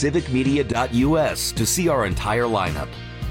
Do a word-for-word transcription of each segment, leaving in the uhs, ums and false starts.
civic media dot U S to see our entire lineup.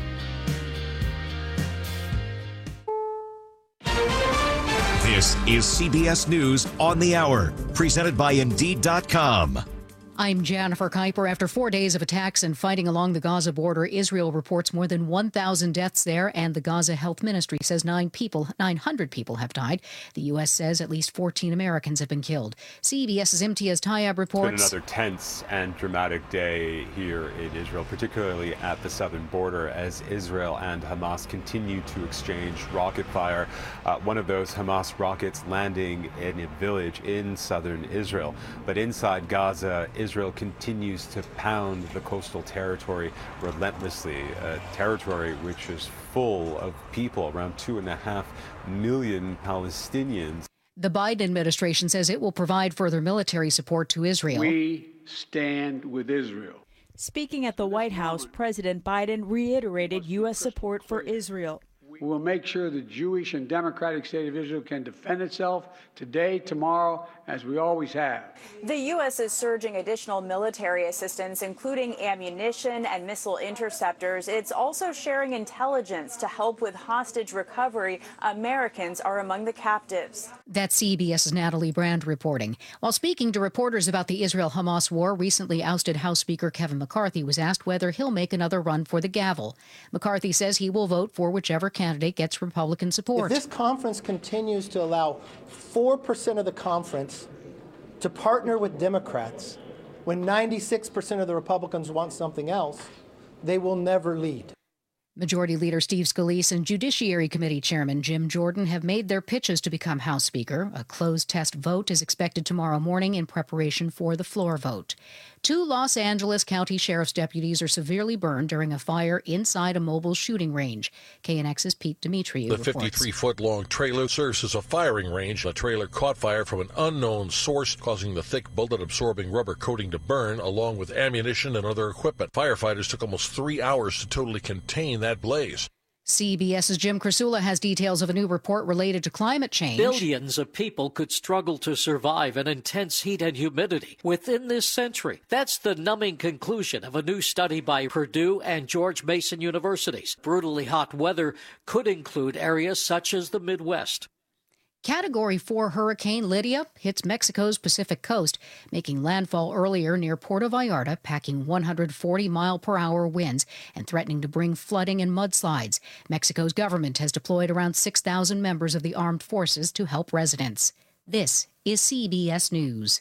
This is C B S News on the Hour, presented by Indeed dot com. I'm Jennifer Kuiper. After four days of attacks and fighting along the Gaza border, Israel reports more than one thousand deaths there, and the Gaza Health Ministry says nine people, nine hundred people have died. The U S says at least fourteen Americans have been killed. CBS's Imtiaz Tayeb reports. It's been another tense and dramatic day here in Israel, particularly at the southern border, as Israel and Hamas continue to exchange rocket fire. Uh, one of those Hamas rockets landing in a village in southern Israel. But inside Gaza, Israel continues to pound the coastal territory relentlessly, a territory which is full of people, around two and a half million Palestinians. The Biden administration says it will provide further military support to Israel. We stand with Israel. Speaking at the White House, President Biden reiterated U S support for Israel. We will make sure the Jewish and democratic state of Israel can defend itself today, tomorrow, as we always have. The U S is surging additional military assistance, including ammunition and missile interceptors. It's also sharing intelligence to help with hostage recovery. Americans are among the captives. That's CBS's Natalie Brand reporting. While speaking to reporters about the Israel-Hamas war, recently ousted House Speaker Kevin McCarthy was asked whether he'll make another run for the gavel. McCarthy says he will vote for whichever candidate gets Republican support. If this conference continues to allow four percent of the conference to partner with Democrats when ninety-six percent of the Republicans want something else, they will never lead. Majority Leader Steve Scalise and Judiciary Committee Chairman Jim Jordan have made their pitches to become House Speaker. A closed test vote is expected tomorrow morning in preparation for the floor vote. Two Los Angeles County Sheriff's deputies are severely burned during a fire inside a mobile shooting range. K N X's Pete Demetriou The reports. fifty-three-foot-long trailer serves as a firing range. The trailer caught fire from an unknown source, causing the thick bullet-absorbing rubber coating to burn, along with ammunition and other equipment. Firefighters took almost three hours to totally contain that blaze. CBS's Jim Krasula has details of a new report related to climate change. Billions of people could struggle to survive in intense heat and humidity within this century. That's the numbing conclusion of a new study by Purdue and George Mason universities. Brutally hot weather could include areas such as the Midwest. Category four Hurricane Lydia hits Mexico's Pacific coast, making landfall earlier near Puerto Vallarta, packing one hundred forty mile per hour winds and threatening to bring flooding and mudslides. Mexico's government has deployed around six thousand members of the armed forces to help residents. This is C B S News.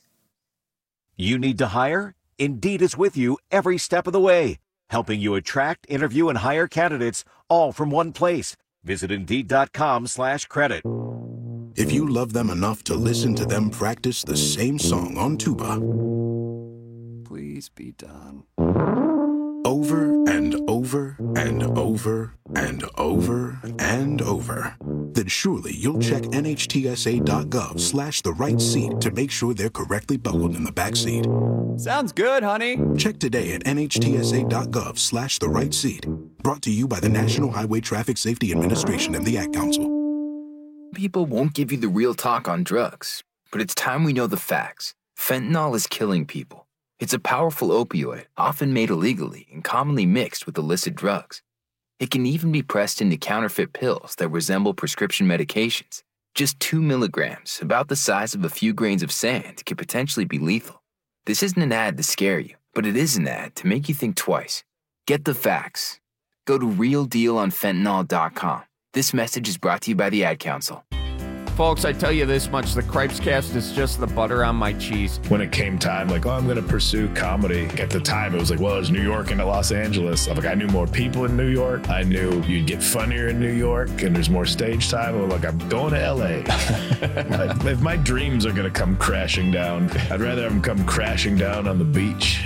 You need to hire? Indeed is with you every step of the way, helping you attract, interview, and hire candidates all from one place. Visit Indeed dot com slash credit. If you love them enough to listen to them practice the same song on tuba, please be done. Over and over and over and over and over, then surely you'll check N H T S A dot gov slash the right seat to make sure they're correctly buckled in the back seat. Sounds good, honey. Check today at N H T S A dot gov slash the right seat. Brought to you by the National Highway Traffic Safety Administration and the Ad Council. People won't give you the real talk on drugs, but it's time we know the facts. Fentanyl is killing people. It's a powerful opioid, often made illegally and commonly mixed with illicit drugs. It can even be pressed into counterfeit pills that resemble prescription medications. Just two milligrams, about the size of a few grains of sand, could potentially be lethal. This isn't an ad to scare you, but it is an ad to make you think twice. Get the facts. Go to real deal on fentanyl dot com. This message is brought to you by the Ad Council. Folks, I tell you this much, the Cripescast is just the butter on my cheese. When it came time, like, oh, I'm going to pursue comedy. At the time, it was like, well, it's New York and Los Angeles. I'm like, I knew more people in New York. I knew you'd get funnier in New York, and there's more stage time. I'm like, I'm going to L A. Like, if my dreams are going to come crashing down, I'd rather have them come crashing down on the beach.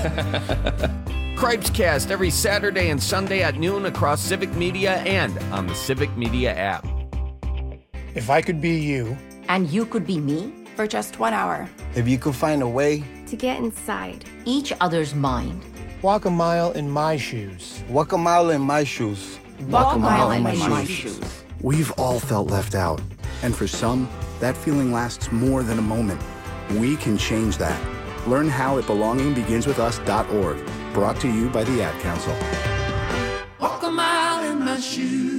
Cripescast every Saturday and Sunday at noon across Civic Media and on the Civic Media app. If I could be you. And you could be me. For just one hour. If you could find a way. To get inside. Each other's mind. Walk a mile in my shoes. Walk a mile in my shoes. Walk, Walk a mile, mile in, in my, my shoes. shoes. We've all felt left out. And for some, that feeling lasts more than a moment. We can change that. Learn how at belonging begins with us dot org. Brought to you by the Ad Council. Walk a mile in my shoes.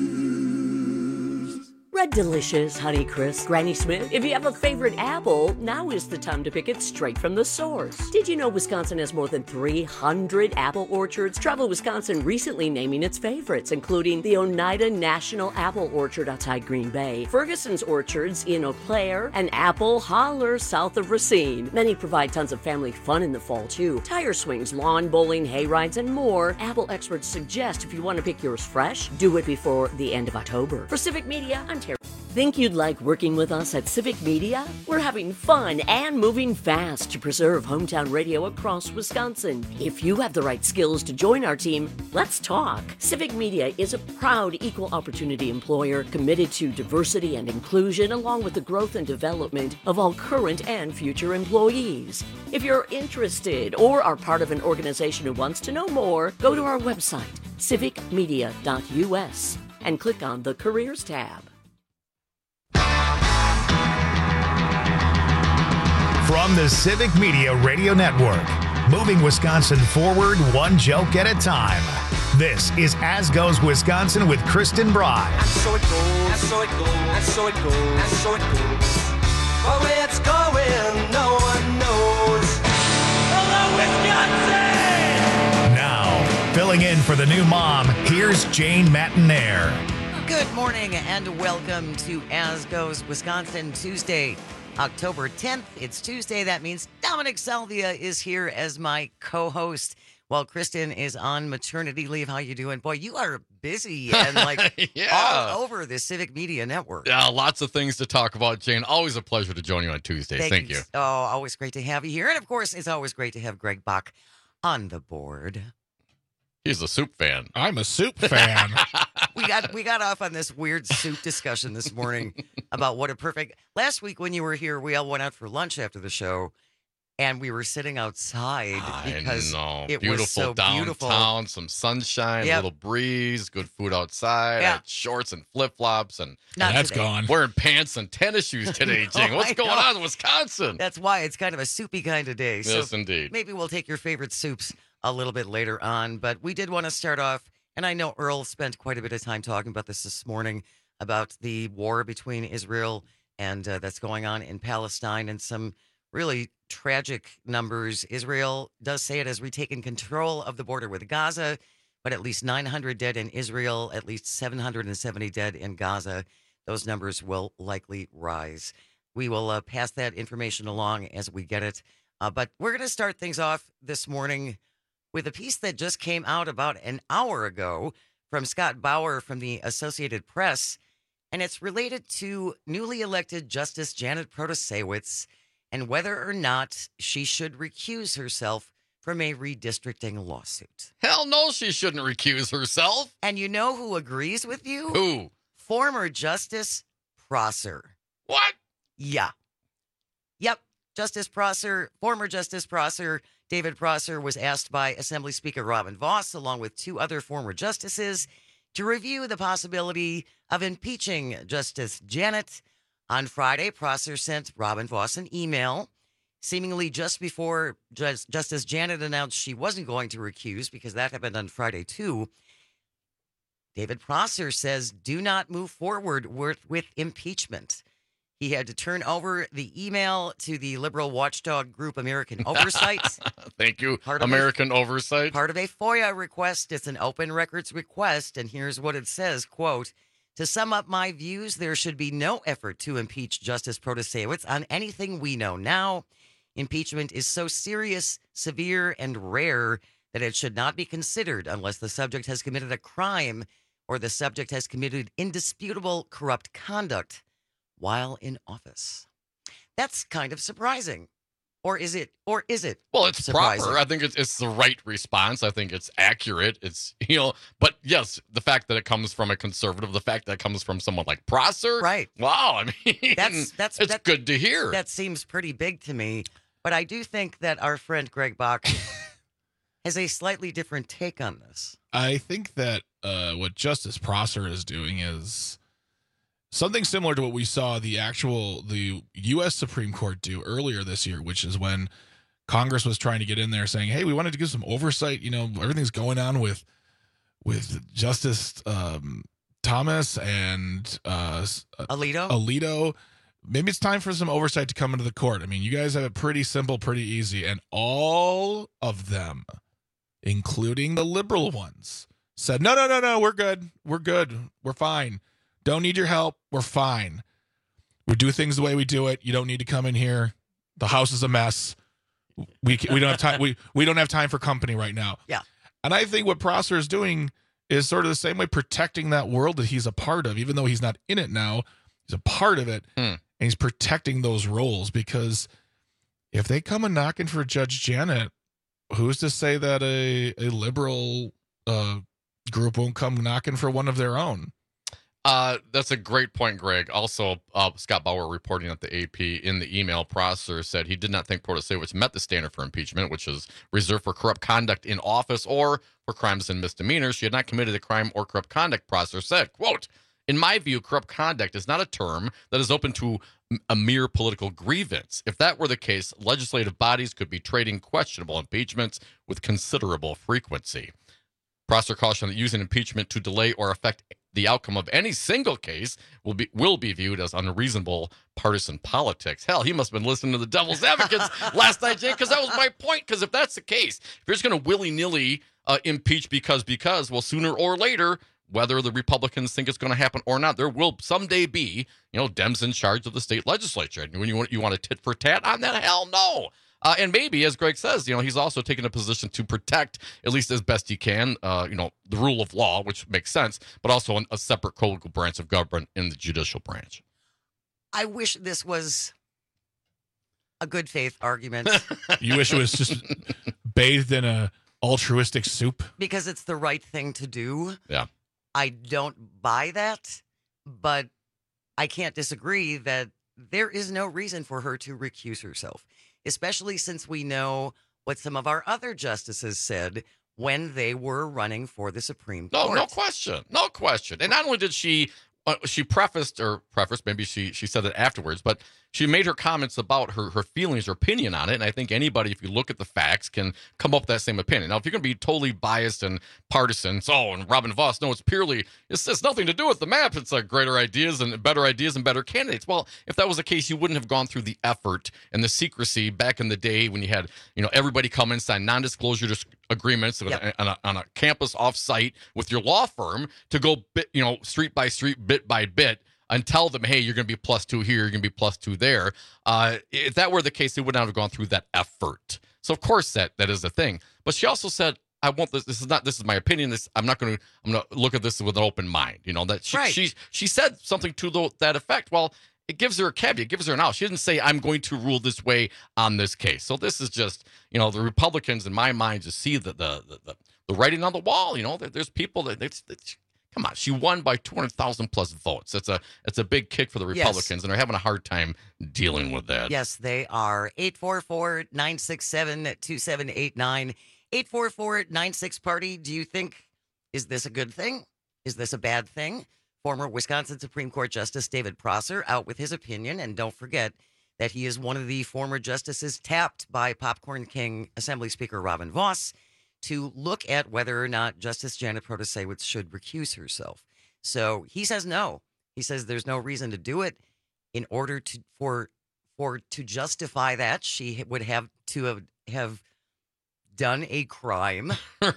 Red Delicious, Honeycrisp, Granny Smith. If you have a favorite apple, now is the time to pick it straight from the source. Did you know Wisconsin has more than three hundred apple orchards? Travel Wisconsin recently naming its favorites, including the Oneida National Apple Orchard outside Green Bay, Ferguson's Orchards in Eau Claire, and Apple Holler south of Racine. Many provide tons of family fun in the fall, too. Tire swings, lawn bowling, hay rides, and more. Apple experts suggest if you want to pick yours fresh, do it before the end of October. For Civic Media, I'm Terry. Think you'd like working with us at Civic Media? We're having fun and moving fast to preserve hometown radio across Wisconsin. If you have the right skills to join our team, let's talk. Civic Media is a proud equal opportunity employer committed to diversity and inclusion, along with the growth and development of all current and future employees. If you're interested or are part of an organization who wants to know more, go to our website, civic media dot u s, and click on the Careers tab. From the Civic Media Radio Network, moving Wisconsin forward one joke at a time. This is As Goes Wisconsin with Kristen Bry. And so it goes, and so it goes, and so it goes, and so it goes. But where it's going, no one knows. Hello, Wisconsin! Now, filling in for the new mom, here's Jane Matinaire. Good morning and welcome to As Goes Wisconsin, Tuesday, October tenth. It's Tuesday. That means Dominic Salvia is here as my co-host while Kristen is on maternity leave. How you doing? Boy, you are busy and like yeah. all over the Civic Media Network. Yeah, lots of things to talk about, Jane. Always a pleasure to join you on Tuesdays. Thank, Thank you. you. Oh, always great to have you here. And of course, it's always great to have Greg Bach on the board. He's a soup fan. I'm a soup fan. we got we got off on this weird soup discussion this morning about what a perfect. Last week when you were here, we all went out for lunch after the show, and we were sitting outside because I know. it beautiful was so downtown, beautiful. Some sunshine, Yep. a little breeze, good food outside. Yeah. I had shorts and flip flops, and Not that's today. gone. Wearing pants and tennis shoes today, No, Jane. What's I going know. on in Wisconsin? That's why it's kind of a soupy kind of day. Yes, so indeed. Maybe we'll take your favorite soups a little bit later on, but we did want to start off, and I know Earl spent quite a bit of time talking about this this morning, about the war between Israel and uh, that's going on in Palestine, and some really tragic numbers. Israel does say it has retaken control of the border with Gaza, but at least nine hundred dead in Israel, at least seven hundred seventy dead in Gaza. Those numbers will likely rise. We will uh, pass that information along as we get it. Uh, but we're going to start things off this morning with a piece that just came out about an hour ago from Scott Bauer from the Associated Press, and it's related to newly elected Justice Janet Protasiewicz and whether or not she should recuse herself from a redistricting lawsuit. Hell no, she shouldn't recuse herself. And you know who agrees with you? Who? Former Justice Prosser. What? Yeah. Yep. Justice Prosser, former Justice Prosser, David Prosser, was asked by Assembly Speaker Robin Vos, along with two other former justices, to review the possibility of impeaching Justice Janet. On Friday, Prosser sent Robin Vos an email, seemingly just before Just- Justice Janet announced she wasn't going to recuse, because that happened on Friday too. David Prosser says, do not move forward with, with impeachment. He had to turn over the email to the liberal watchdog group American Oversight. Thank you, Part of American Oversight. Part of a FOIA request. It's an open records request, and here's what it says, quote, to sum up my views, there should be no effort to impeach Justice Protasiewicz on anything we know now. Impeachment is so serious, severe, and rare that it should not be considered unless the subject has committed a crime or the subject has committed indisputable corrupt conduct while in office. That's kind of surprising. Or is it? Or is it? Well, it's surprising? proper. I think it's it's the right response. I think it's accurate. It's, you know, but yes, the fact that it comes from a conservative, the fact that it comes from someone like Prosser. Right. Wow. I mean, That's that's it's that, good to hear. That seems pretty big to me. But I do think that our friend Greg Bach has a slightly different take on this. I think that uh, what Justice Prosser is doing is something similar to what we saw the actual the U S Supreme Court do earlier this year, which is when Congress was trying to get in there saying, hey, we wanted to give some oversight. You know, everything's going on with with Justice um, Thomas and uh, Alito. Alito. Maybe it's time for some oversight to come into the court. I mean, you guys have it pretty simple, pretty easy. And all of them, including the liberal ones, said, no, no, no, no, we're good. We're good. We're fine. Don't need your help. We're fine. We do things the way we do it. You don't need to come in here. The house is a mess. We we don't have time. We, we don't have time for company right now. Yeah. And I think what Prosser is doing is sort of the same way, protecting that world that he's a part of, even though he's not in it now. He's a part of it. Hmm. And he's protecting those roles, because if they come and knocking for Judge Janet, who's to say that a, a liberal uh, group won't come knocking for one of their own? Uh, that's a great point, Greg. Also, uh, Scott Bauer reporting at the A P in the email, Prosser said he did not think Protasevich met the standard for impeachment, which is reserved for corrupt conduct in office or for crimes and misdemeanors. She had not committed a crime or corrupt conduct, Prosser said. Quote, in my view, corrupt conduct is not a term that is open to a mere political grievance. If that were the case, legislative bodies could be trading questionable impeachments with considerable frequency. Prosser cautioned that using impeachment to delay or affect the outcome of any single case will be will be viewed as unreasonable partisan politics. Hell, he must have been listening to the devil's advocates last night, Jay, because that was my point. Because if that's the case, if you're just going to willy-nilly uh, impeach because, because, well, sooner or later, whether the Republicans think it's going to happen or not, there will someday be, you know, Dems in charge of the state legislature. And when you want, you want a tit for tat on that, hell no. Uh, and maybe, as Greg says, you know, he's also taken a position to protect, at least as best he can, uh, you know, the rule of law, which makes sense, but also an, a separate co-equal branch of government in the judicial branch. I wish this was a good faith argument. You wish it was just bathed in a altruistic soup? Because it's the right thing to do. Yeah. I don't buy that, but I can't disagree that there is no reason for her to recuse herself, especially since we know what some of our other justices said when they were running for the Supreme Court. No, no question. No question. And not only did she, uh, she prefaced, or prefaced, maybe she she said it afterwards, but she made her comments about her, her feelings, her opinion on it. And I think anybody, if you look at the facts, can come up with that same opinion. Now, if you're going to be totally biased and partisan, so, oh, and Robin Voss, no, it's purely, it's, it's nothing to do with the map. It's like greater ideas and better ideas and better candidates. Well, if that was the case, you wouldn't have gone through the effort and the secrecy back in the day when you had, you know, everybody come in, sign non-disclosure dis- agreements yep. on, a, on a campus off-site with your law firm to go, bit, you know, street by street, bit by bit, and tell them, hey, you're going to be plus two here, you're going to be plus two there. Uh, if that were the case, they would not have gone through that effort. So of course that that is the thing. But she also said, I want this. This is not. This is my opinion. This I'm not going to. I'm going to look at this with an open mind. You know that she right. she she said something to the, that effect. Well, it gives her a caveat. It gives her an out. She didn't say I'm going to rule this way on this case. So this is just, you know, the Republicans in my mind just see the the the, the, the writing on the wall. You know, there, there's people that it's. it's Come on, she won by two hundred thousand plus votes. That's a that's a big kick for the Republicans, yes. and they're having a hard time dealing with that. Yes, they are. eight four four, nine six seven, two seven eight nine. eight four four, nine six party. Do you think, is this a good thing? Is this a bad thing? Former Wisconsin Supreme Court Justice David Prosser out with his opinion, and don't forget that he is one of the former justices tapped by Popcorn King Assembly Speaker Robin Voss to look at whether or not Justice Janet Protasewicz should recuse herself. So he says no. He says there's no reason to do it. In order to for for to justify that, she would have to have, have done a crime.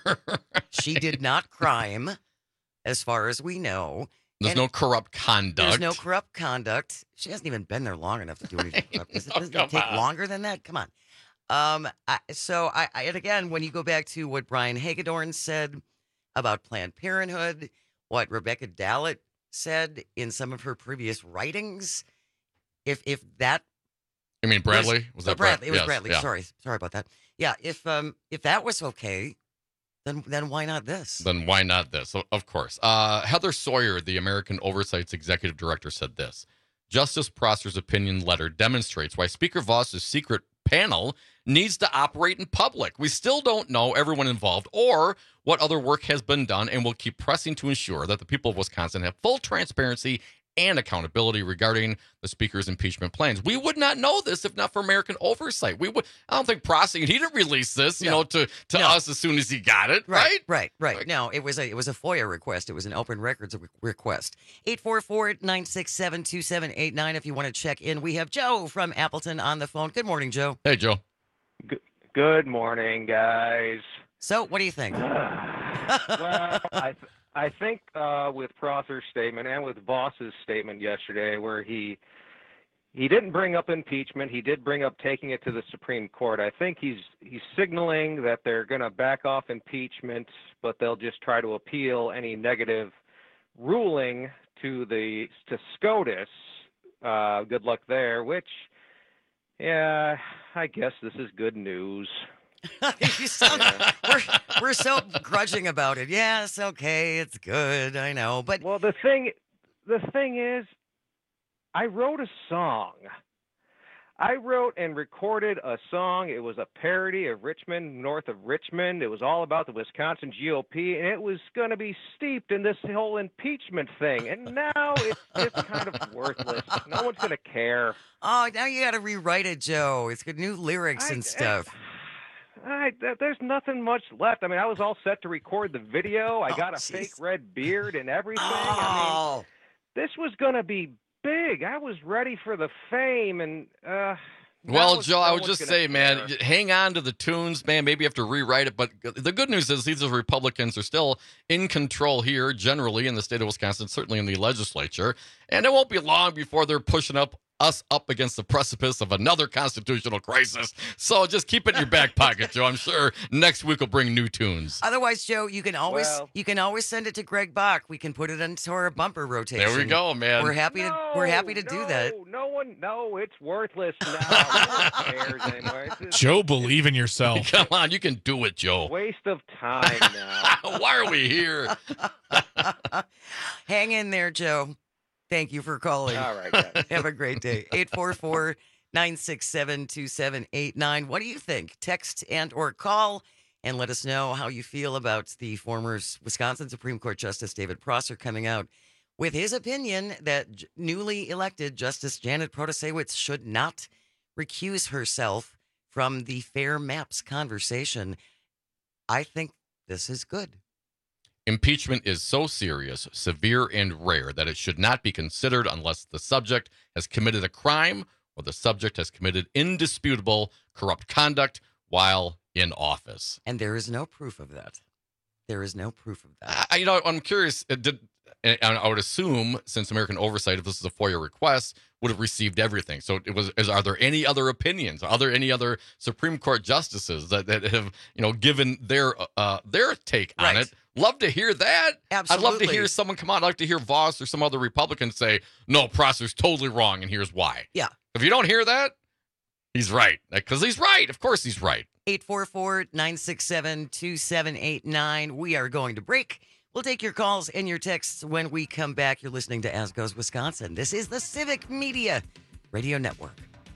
She did not crime, as far as we know. There's and no corrupt conduct. There's no corrupt conduct. She hasn't even been there long enough to do anything corrupt. Does it, does it take on. longer than that? Come on. Um, I, so I, I, and again, when you go back to what Brian Hagedorn said about Planned Parenthood, what Rebecca Dallett said in some of her previous writings, if if that, you mean Bradley? Was, was that Bradley? Brad, it was yes, Bradley. Yeah. Sorry, sorry about that. Yeah, if um if that was okay, then then why not this? Then why not this? So, of course, uh, Heather Sawyer, the American Oversight's executive director, said this: Justice Prosser's opinion letter demonstrates why Speaker Voss's secret panel needs to operate in public. We still don't know everyone involved or what other work has been done, and we'll keep pressing to ensure that the people of Wisconsin have full transparency and accountability regarding the Speaker's impeachment plans. We would not know this if not for American oversight. We would. I don't think prosecutor he didn't release this, you No. know, to to No. us as soon as he got it, right? Right, right, right. No, it was a it was a FOIA request. It was an open records re- request. eight four four, nine six seven, two seven eight nine if you want to check in. We have Joe from Appleton on the phone. Good morning, Joe. Hey, Joe. Good morning, guys. So, what do you think? well, I th- I think uh, with Prosser's statement and with Voss's statement yesterday, where he he didn't bring up impeachment, he did bring up taking it to the Supreme Court. I think he's he's signaling that they're going to back off impeachment, but they'll just try to appeal any negative ruling to the to SCOTUS. Uh, good luck there. Which, yeah, I guess this is good news. You sound, we're, we're so grudging about it. Yes, okay, it's good. I know, but well, the thing, the thing is, I wrote a song. I wrote and recorded a song. It was a parody of Richmond, north of Richmond. It was all about the Wisconsin G O P, and it was going to be steeped in this whole impeachment thing. And now it's it's kind of worthless. No one's going to care. Oh, now you got to rewrite it, Joe. It's got new lyrics I, and stuff. I, there's nothing much left. I mean, I was all set to record the video. I got oh, a geez. fake red beard and everything. Oh. I mean, this was going to be big. I was ready for the fame, and uh, Well, was, Joe, no I would one's just gonna say, man, care. hang on to the tunes, man. Maybe you have to rewrite it. But the good news is these Republicans are still in control here, generally in the state of Wisconsin, certainly in the legislature. And it won't be long before they're pushing up us up against the precipice of another constitutional crisis. So just keep it in your back pocket, Joe. I'm sure next week will bring new tunes. Otherwise, Joe, you can always Well- you can always send it to Greg Bach. We can put it into our bumper rotation. There we go, man. We're happy to No, we're happy to no, do that. No one, no, it's worthless now. No one cares anymore. It's just Joe, believe in yourself. Come on, you can do it, a Joe. waste of time now. Why are we here? Hang in there, Joe. Thank you for calling. All right, guys. Have a great day. eight four four, nine six seven, two seven eight nine. What do you think? Text and or call and let us know how you feel about the former Wisconsin Supreme Court Justice David Prosser coming out with his opinion that j- newly elected Justice Janet Protasewicz should not recuse herself from the fair maps conversation. I think this is good. Impeachment is so serious, severe, and rare that it should not be considered unless the subject has committed a crime or the subject has committed indisputable corrupt conduct while in office. And there is no proof of that. There is no proof of that. I, you know, I'm curious. uh, Did and I would assume, since American Oversight, if this is a FOIA request, would have received everything. So it was. Is, are there any other opinions? Are there any other Supreme Court justices that, that have, you know, given their uh, their take on Right. it? Love to hear that. I'd love to Absolutely. hear someone come out. I'd like to hear Voss or some other Republican say, "No, Prosser's totally wrong, and here's why." Yeah. If you don't hear that, he's right. Because he's right. Of course, he's right. eight four four, nine six seven, two seven eight nine. We are going to break. We'll take your calls and your texts when we come back. You're listening to As Goes Wisconsin. This is the Civic Media Radio Network.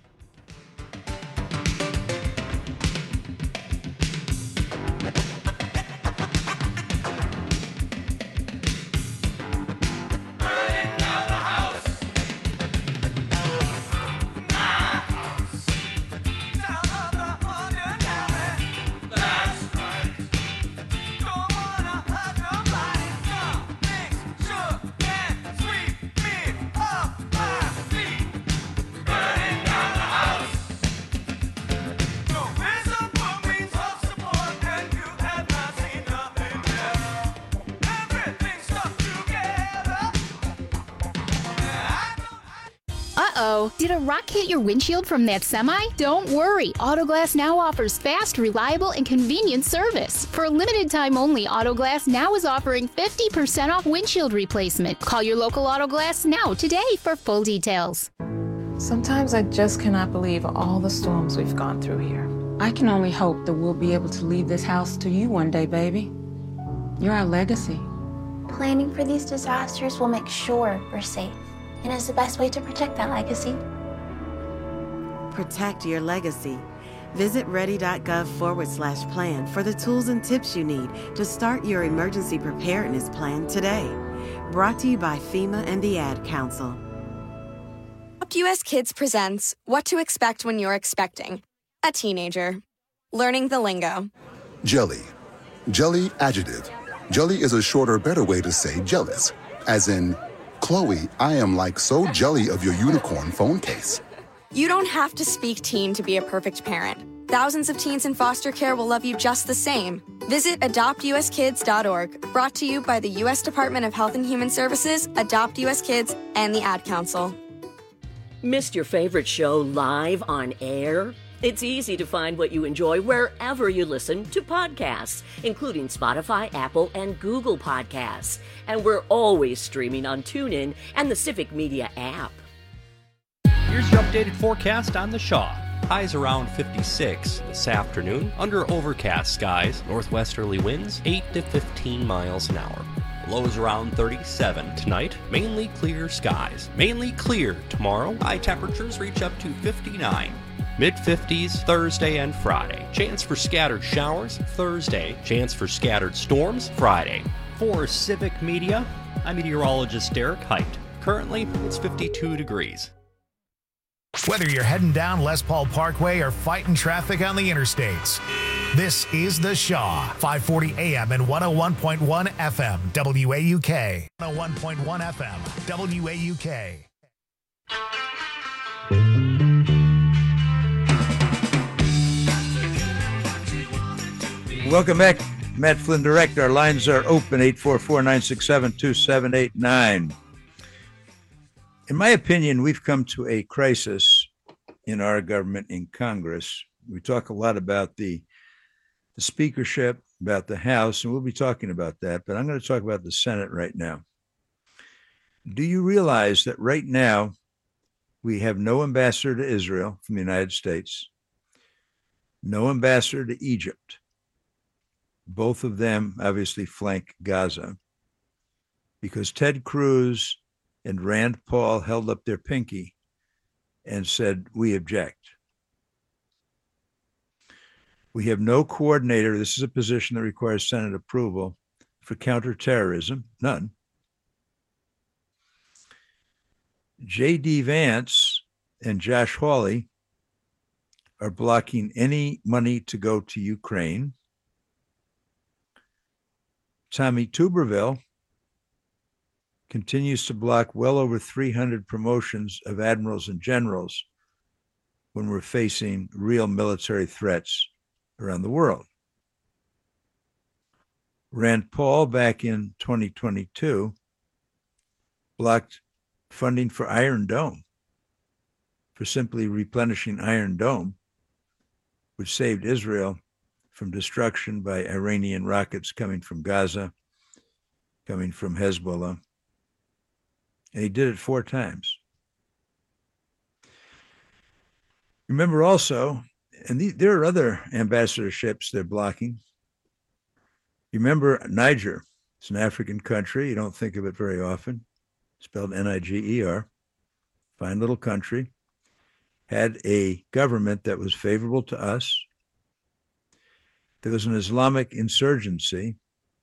Uh-oh, did a rock hit your windshield from that semi? Don't worry, Autoglass Now offers fast, reliable, and convenient service. For a limited time only, Autoglass Now is offering fifty percent off windshield replacement. Call your local Autoglass Now today for full details. Sometimes I just cannot believe all the storms we've gone through here. I can only hope that we'll be able to leave this house to you one day, baby. You're our legacy. Planning for these disasters will make sure we're safe, and is the best way to protect that legacy. Protect your legacy. Visit ready.gov forward slash plan for the tools and tips you need to start your emergency preparedness plan today. Brought to you by FEMA and the Ad Council. Adopt U S Kids presents What to Expect When You're Expecting a Teenager. Learning the lingo. Jelly. Jelly adjective. Jelly is a shorter, better way to say jealous. As in, Chloe, I am like so jelly of your unicorn phone case. You don't have to speak teen to be a perfect parent. Thousands of teens in foster care will love you just the same. Visit adopt u s kids dot org. Brought to you by the U S Department of Health and Human Services, Adopt U S Kids, and the Ad Council. Missed your favorite show live on air? It's easy to find what you enjoy wherever you listen to podcasts, including Spotify, Apple, and Google Podcasts. And we're always streaming on TuneIn and the Civic Media app. Here's your updated forecast on the Shaw. Highs around fifty-six this afternoon, under overcast skies, northwesterly winds eight to fifteen miles an hour. Lows around thirty-seven tonight, mainly clear skies. Mainly clear tomorrow, high temperatures reach up to fifty-nine. Mid-fifties Thursday and Friday. Chance for scattered showers Thursday. Chance for scattered storms Friday. For Civic Media, I'm meteorologist Derek Height. Currently, it's fifty-two degrees. Whether you're heading down Les Paul Parkway or fighting traffic on the interstates, this is The Shaw, five forty A M and one oh one point one F M, W A U K. one oh one point one F M, W A U K. Welcome back. Matt Flynn Direct. Our lines are open, eight four four, nine six seven, two seven eight nine. In my opinion, we've come to a crisis in our government, in Congress. We talk a lot about the, the speakership, about the House, and we'll be talking about that, but I'm going to talk about the Senate right now. Do you realize that right now we have no ambassador to Israel from the United States, no ambassador to Egypt? Both of them obviously flank Gaza, because Ted Cruz and Rand Paul held up their pinky and said, we object. We have no coordinator. This is a position that requires Senate approval for counterterrorism, none. J D Vance and Josh Hawley are blocking any money to go to Ukraine. Tommy Tuberville continues to block well over three hundred promotions of admirals and generals when we're facing real military threats around the world. Rand Paul, back in twenty twenty-two, blocked funding for Iron Dome, for simply replenishing Iron Dome, which saved Israel from destruction by Iranian rockets coming from Gaza, coming from Hezbollah. And he did it four times. Remember also, and the, there are other ambassadorships they're blocking. You remember Niger. It's an African country. You don't think of it very often. Spelled N I G E R. Fine little country. Had a government that was favorable to us. There was an Islamic insurgency.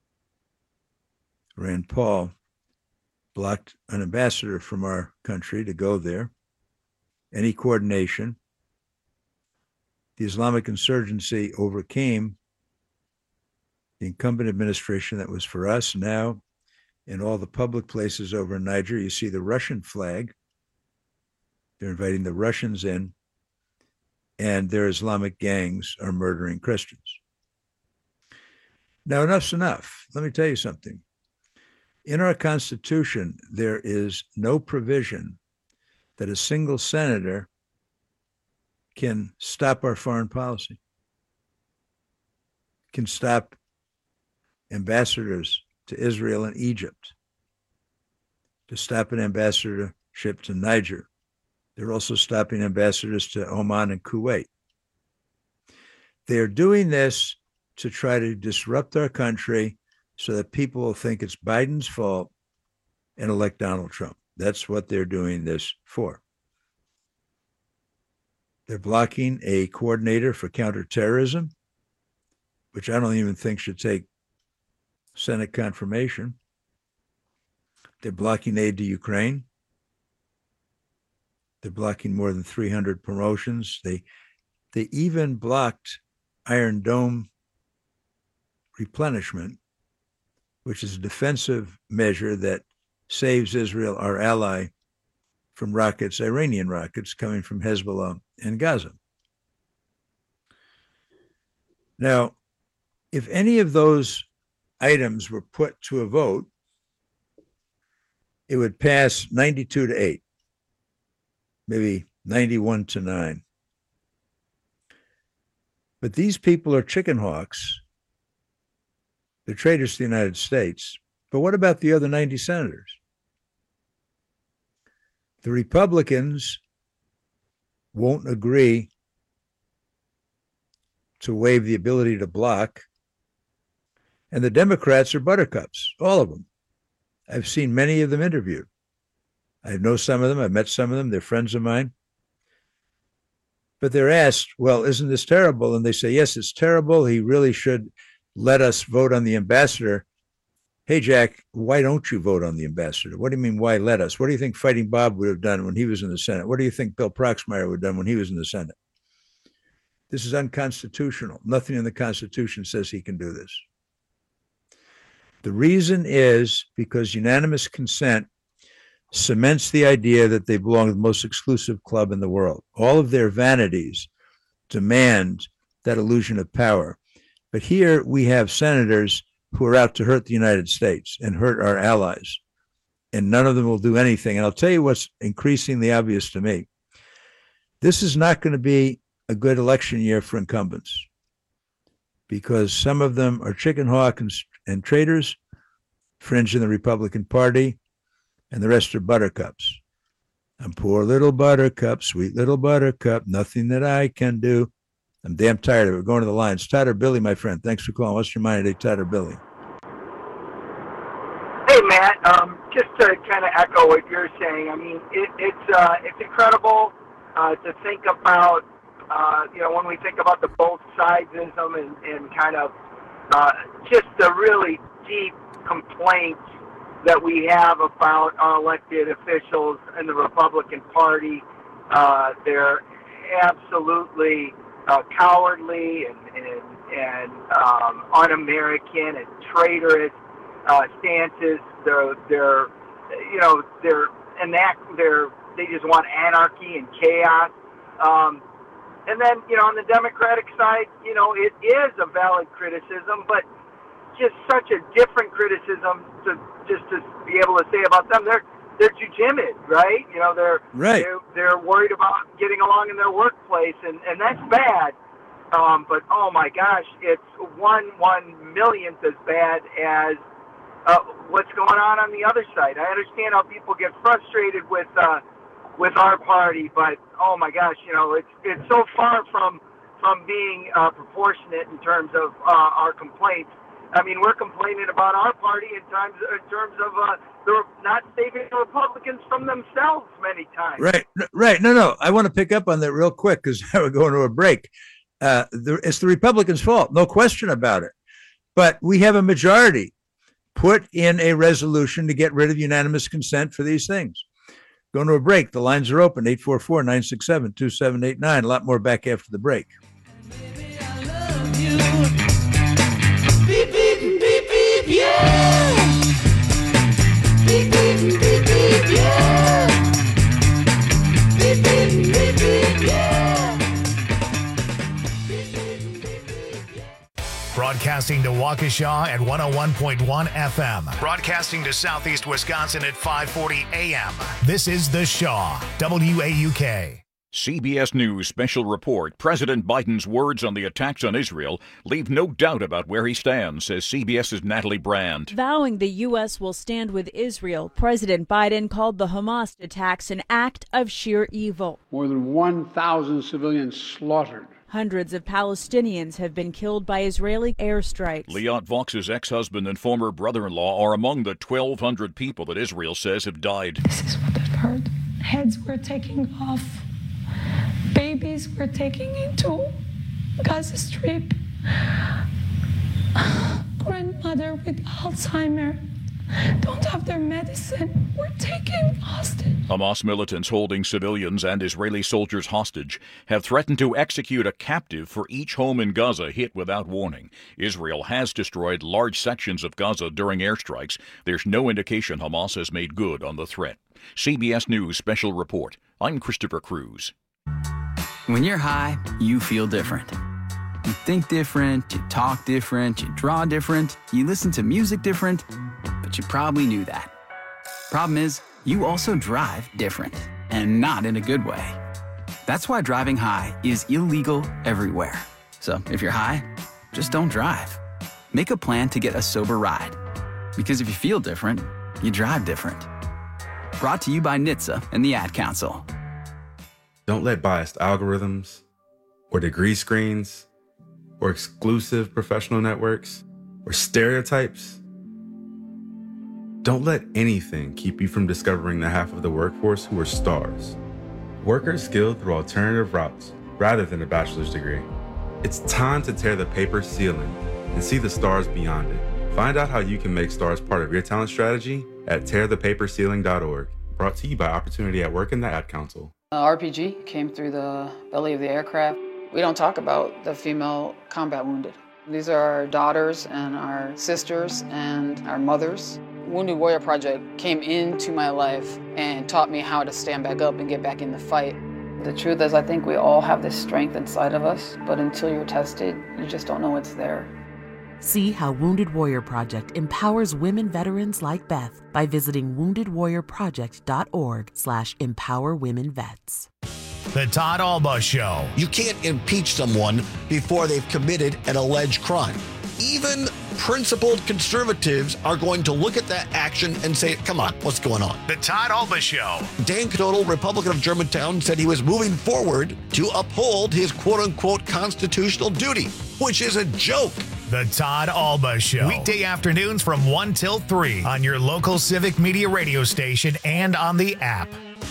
Rand Paul blocked an ambassador from our country to go there. Any coordination. The Islamic insurgency overcame the incumbent administration that was for us. Now, in all the public places over in Niger, you see the Russian flag. They're inviting the Russians in, and their Islamic gangs are murdering Christians. Now, enough's enough. Let me tell you something. In our Constitution, there is no provision that a single senator can stop our foreign policy, can stop ambassadors to Israel and Egypt, to stop an ambassadorship to Niger. They're also stopping ambassadors to Oman and Kuwait. They're doing this to try to disrupt our country so that people will think it's Biden's fault and elect Donald Trump. That's what they're doing this for. They're blocking a coordinator for counterterrorism, which I don't even think should take Senate confirmation. They're blocking aid to Ukraine. They're blocking more than three hundred promotions. They they even blocked Iron Dome replenishment, which is a defensive measure that saves Israel, our ally, from rockets, Iranian rockets coming from Hezbollah and Gaza. Now, if any of those items were put to a vote, it would pass ninety-two to eight, maybe ninety-one to nine. But these people are chicken hawks. They're traitors to the United States. But what about the other ninety senators? The Republicans won't agree to waive the ability to block. And the Democrats are buttercups, all of them. I've seen many of them interviewed. I know some of them. I've met some of them. They're friends of mine. But they're asked, well, isn't this terrible? And they say, yes, it's terrible. He really should let us vote on the ambassador. Hey, Jack, why don't you vote on the ambassador? What do you mean, why let us? What do you think Fighting Bob would have done when he was in the Senate? What do you think Bill Proxmire would have done when he was in the Senate? This is unconstitutional. Nothing in the Constitution says he can do this. The reason is because unanimous consent cements the idea that they belong to the most exclusive club in the world. All of their vanities demand that illusion of power. But here we have senators who are out to hurt the United States and hurt our allies, and none of them will do anything. And I'll tell you what's increasingly obvious to me. This is not going to be a good election year for incumbents because some of them are chicken hawk and, and traitors, fringe in the Republican Party, and the rest are buttercups. I'm poor little buttercup, sweet little buttercup, nothing that I can do. I'm damn tired of it. We're going to the lines. Todd or Billy, my friend. Thanks for calling. What's your mind today, Todd or Billy? Hey, Matt. Um, just to kind of echo what you're saying, I mean, it, it's uh, it's incredible uh, to think about, uh, you know, when we think about the both sidesism and, and kind of uh, just the really deep complaints that we have about our elected officials in the Republican Party. Uh, they're absolutely uh, cowardly and and, and um, un-American and traitorous uh, stances. They're they're you know they're enact they're they just want anarchy and chaos. Um, and then you know on the Democratic side, you know it is a valid criticism, but just such a different criticism to just to be able to say about them. They're they're too timid, right? You know, they're right. they're, they're worried about getting along in their workplace, and, and that's bad. Um, but oh my gosh, it's one one millionth as bad as uh, what's going on on the other side. I understand how people get frustrated with uh, with our party, but oh my gosh, you know, it's it's so far from from being uh, proportionate in terms of uh, our complaints. I mean, we're complaining about our party in terms in terms of uh, they're not saving the Republicans from themselves many times. Right, right. No, no. I want to pick up on that real quick because we're going to a break. Uh, the, it's the Republicans' fault, no question about it. But we have a majority put in a resolution to get rid of unanimous consent for these things. Going to a break. The lines are open, eight four four, nine six seven, two seven eight nine. A lot more back after the break. Beep, beep, beep, beep, yeah. Beep, beep, beep, beep, yeah. Beep, beep, beep, beep, yeah. Broadcasting to Waukesha at one oh one point one F M. Broadcasting to Southeast Wisconsin at five forty A M. This is The Shaw, W A U K. C B S News special report. President Biden's words on the attacks on Israel leave no doubt about where he stands, says CBS's Natalie Brand. Vowing the U S will stand with Israel, President Biden called the Hamas attacks an act of sheer evil. More than one thousand civilians slaughtered. Hundreds of Palestinians have been killed by Israeli airstrikes. Liat Vox's ex-husband and former brother-in-law are among the twelve hundred people that Israel says have died. This is what I've heard. Heads were taking off. Babies were taking into Gaza Strip. Grandmother with Alzheimer don't have their medicine. We're taken hostage. Hamas militants holding civilians and Israeli soldiers hostage have threatened to execute a captive for each home in Gaza hit without warning. Israel has destroyed large sections of Gaza during airstrikes. There's no indication Hamas has made good on the threat. C B S News Special Report. I'm Christopher Cruz. When you're high, you feel different. You think different, you talk different, you draw different, you listen to music different, but you probably knew that. Problem is, you also drive different, and not in a good way. That's why driving high is illegal everywhere. So if you're high, just don't drive. Make a plan to get a sober ride. Because if you feel different, you drive different. Brought to you by N H T S A and the Ad Council. Don't let biased algorithms or degree screens or exclusive professional networks or stereotypes. Don't let anything keep you from discovering the half of the workforce who are stars. Workers skilled through alternative routes rather than a bachelor's degree. It's time to tear the paper ceiling and see the stars beyond it. Find out how you can make stars part of your talent strategy at tear the paper ceiling dot org. Brought to you by Opportunity at Work and the Ad Council. Uh, R P G came through the belly of the aircraft. We don't talk about the female combat wounded. These are our daughters and our sisters and our mothers. Wounded Warrior Project came into my life and taught me how to stand back up and get back in the fight. The truth is, I think we all have this strength inside of us, but until you're tested, you just don't know it's there. See how Wounded Warrior Project empowers women veterans like Beth by visiting wounded warrior project dot org slash empower women vets. The Todd Alba Show. You can't impeach someone before they've committed an alleged crime. Even principled conservatives are going to look at that action and say, come on, what's going on? The Todd Alba Show. Dan Knodel, Republican of Germantown, said he was moving forward to uphold his quote-unquote constitutional duty, which is a joke. The Todd Alba Show. Weekday afternoons from one till three on your local Civic Media radio station and on the app.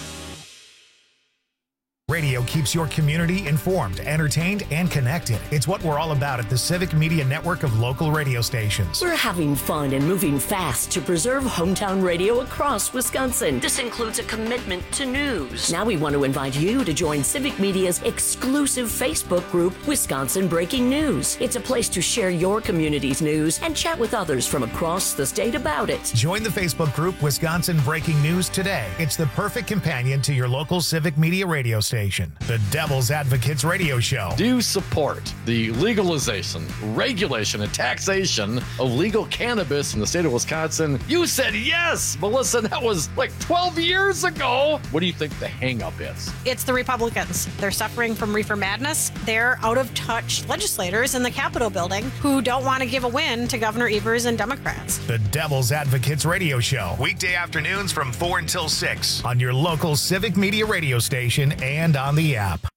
Radio keeps your community informed, entertained, and connected. It's what we're all about at the Civic Media Network of local radio stations. We're having fun and moving fast to preserve hometown radio across Wisconsin. This includes a commitment to news. Now we want to invite you to join Civic Media's exclusive Facebook group, Wisconsin Breaking News. It's a place to share your community's news and chat with others from across the state about it. Join the Facebook group, Wisconsin Breaking News today. It's the perfect companion to your local Civic Media radio station. The Devil's Advocates Radio Show. Do you support the legalization, regulation, and taxation of legal cannabis in the state of Wisconsin? You said yes, Melissa. That was like twelve years ago. What do you think the hang-up is? It's the Republicans. They're suffering from reefer madness. They're out-of-touch legislators in the Capitol building who don't want to give a win to Governor Evers and Democrats. The Devil's Advocates Radio Show. Weekday afternoons from four until six on your local Civic Media radio station and on the app.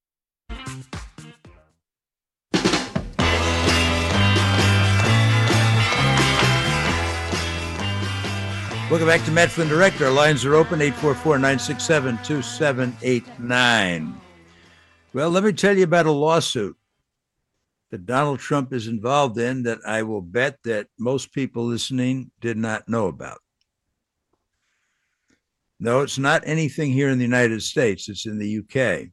Welcome back to Matt Flynn Direct. Our lines are open, eight four four, nine six seven, two seven eight nine. Well, let me tell you about a lawsuit that Donald Trump is involved in that I will bet that most people listening did not know about. No, it's not anything here in the United States. It's in the U K.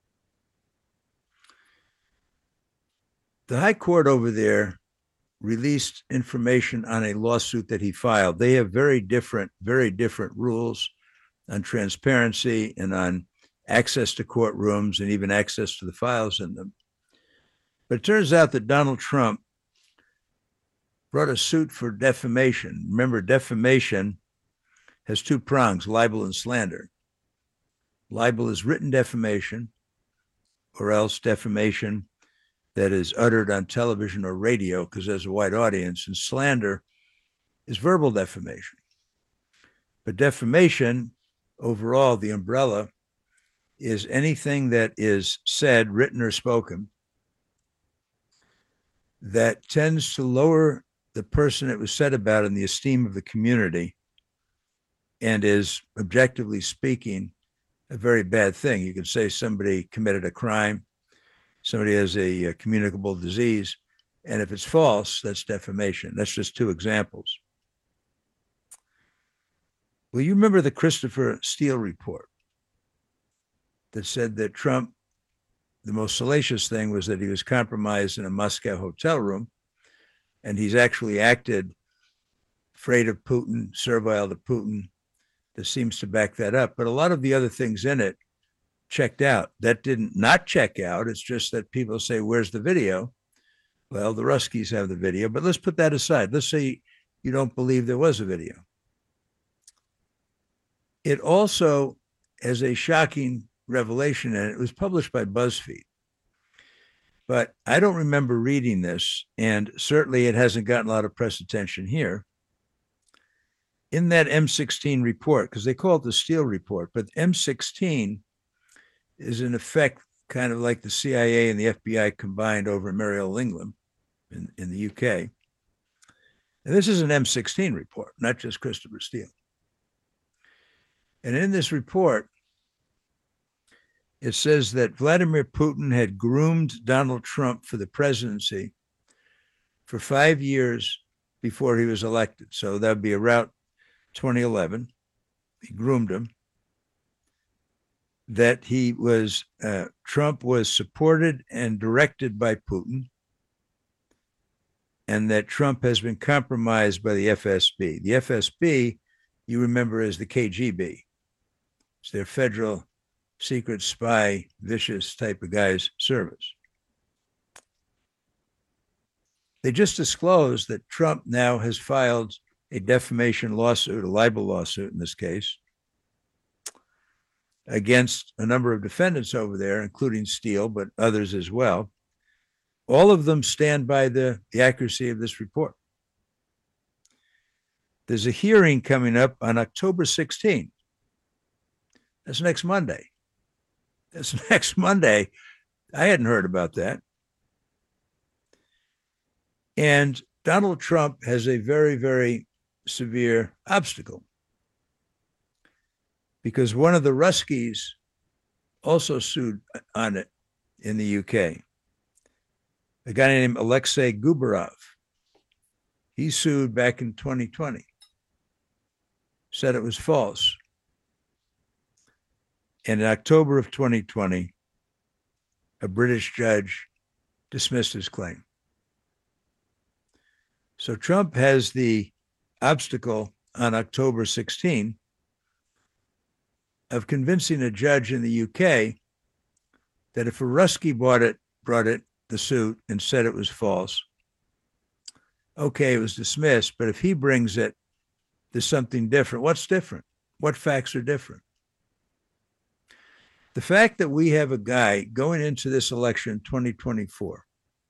The High Court over there released information on a lawsuit that he filed. They have very different, very different rules on transparency and on access to courtrooms and even access to the files in them. But it turns out that Donald Trump brought a suit for defamation. Remember, defamation has two prongs, libel and slander. Libel is written defamation, or else defamation that is uttered on television or radio because there's a wide audience, and slander is verbal defamation. But defamation, overall, the umbrella is anything that is said, written, or spoken that tends to lower the person it was said about in the esteem of the community and is, objectively speaking, a very bad thing. You could say somebody committed a crime, somebody has a, a communicable disease, and if it's false, that's defamation. That's just two examples. Well, you remember the Christopher Steele report that said that Trump, the most salacious thing was that he was compromised in a Moscow hotel room, and he's actually acted afraid of Putin, servile to Putin. This seems to back that up. But a lot of the other things in it checked out. That didn't not check out. It's just that people say, where's the video? Well, the Ruskies have the video, but let's put that aside. Let's say you don't believe there was a video. It also has a shocking revelation, and it was published by BuzzFeed. But I don't remember reading this, and certainly it hasn't gotten a lot of press attention here. In that M sixteen report, because they call it the Steele report, but M sixteen is in effect kind of like the C I A and the F B I combined over Muriel Linglam in, in the U K. And this is an M sixteen report, not just Christopher Steele. And in this report, it says that Vladimir Putin had groomed Donald Trump for the presidency for five years before he was elected. So that would be around twenty eleven. He groomed him. That he was, uh, Trump was supported and directed by Putin, and that Trump has been compromised by the F S B. The F S B, you remember, as the K G B. It's their federal secret spy, vicious type of guy's service. They just disclosed that Trump now has filed a defamation lawsuit, a libel lawsuit in this case, against a number of defendants over there, including Steele, but others as well. All of them stand by the, the accuracy of this report. There's a hearing coming up on October sixteenth. That's next Monday. That's next Monday. I hadn't heard about that. And Donald Trump has a very, very severe obstacle, because one of the Ruskies also sued on it in the U K. A guy named Alexei Gubarov. He sued back in twenty twenty, said it was false. And in October of twenty twenty, a British judge dismissed his claim. So Trump has the obstacle on October sixteenth of convincing a judge in the U K that if a Rusky bought it, brought it, the suit, and said it was false, okay, it was dismissed, but if he brings it, there's something different. What's different? What facts are different? The fact that we have a guy going into this election twenty twenty-four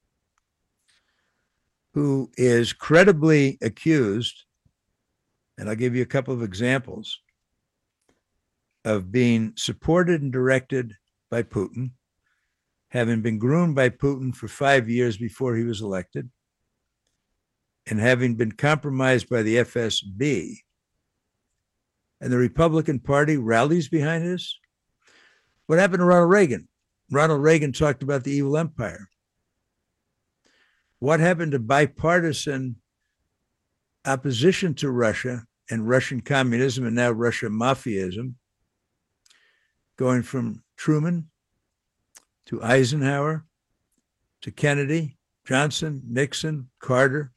who is credibly accused, and I'll give you a couple of examples, of being supported and directed by Putin, having been groomed by Putin for five years before he was elected, and having been compromised by the F S B, and the Republican Party rallies behind this. What happened to Ronald Reagan? Ronald Reagan talked about the evil empire. What happened to bipartisan opposition to Russia and Russian communism and now Russian mafiaism, going from Truman to Eisenhower to Kennedy, Johnson, Nixon, Carter,